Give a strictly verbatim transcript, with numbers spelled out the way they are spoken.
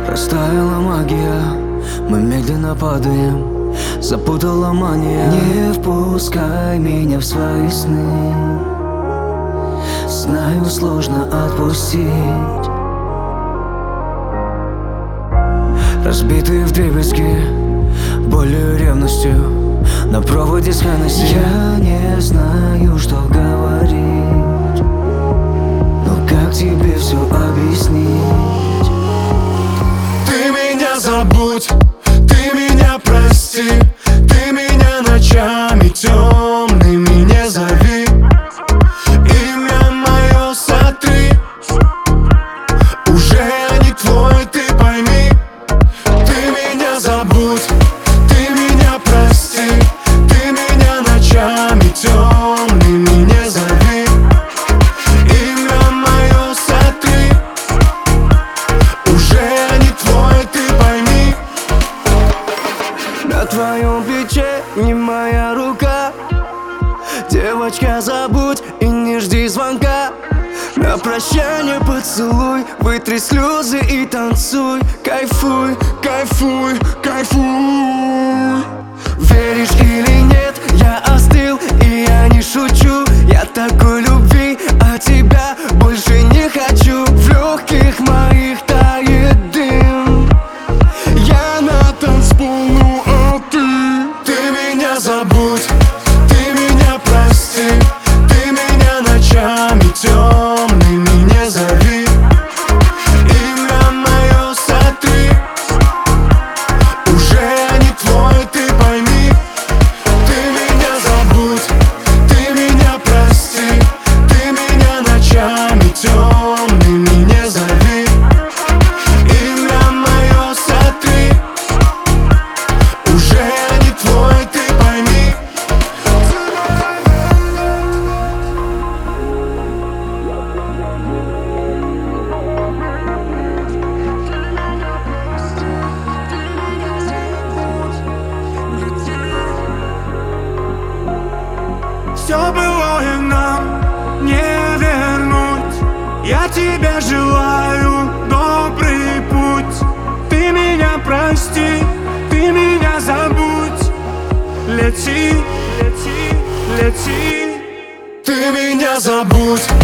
Растаяла магия, мы медленно падаем, запутала мания. Не впускай меня в свои сны, знаю, сложно отпустить. Разбитые вдребезги болью и ревностью на проводе с Хеннесси. Я не знаю, что говорить, но как тебе все объяснить? Ты меня забудь, ты меня прости, ты меня ночами темными не зови. Имя мое сотри, уже я не твой, ты пойми. Ты меня забудь, ты меня прости, ты меня ночами темными не зови. Имя мое сотри, уже я не твой, ты пойми. На твоем плече не моя рука, девочка, забудь и не жди звонка. На прощание поцелуй, вытри слезы и танцуй. Кайфуй, кайфуй, кайфуй. Веришь или нет, я остыл и я не шучу. Я такой любви, а тебя больше не хочу. В легких моих тает дым, я на танцпол, ну а ты? Ты меня забудь, ты меня прости, ты меня ночами темными не зови. Имя мое сотри, уже я не твой, ты пойми. Ты меня забудь, ты меня прости, ты меня ночами темными не зови. Имя мое сотри, уже я не твой, ты пойми. Все былое нам не вернуть. Я тебе желаю добрый путь. Ты меня прости, ты меня забудь. Лети, лети, лети. Ты меня забудь,